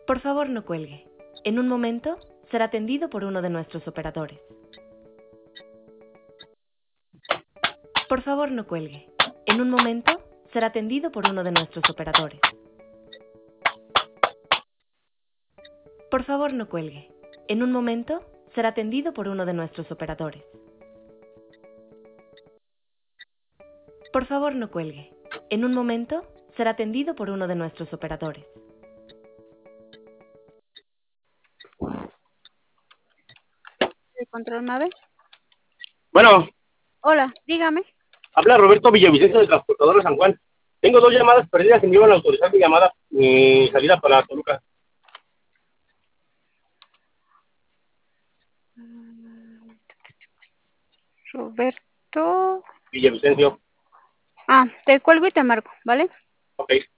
Por favor, no cuelgue. En un momento será atendido por uno de nuestros operadores. Por favor, no cuelgue. En un momento será atendido por uno de nuestros operadores. Por favor, no cuelgue. En un momento será atendido por uno de nuestros operadores. Por favor, no cuelgue. En un momento será atendido por uno de nuestros operadores. ¿De Control Mave? Bueno, Hola, dígame. habla Roberto Villavicencio de Transportadora San Juan. Tengo 2 llamadas perdidas y me iban a autorizar mi llamada, mi salida para Toluca. Roberto. Villavicencio. Te cuelgo y te marco, ¿vale? Ok.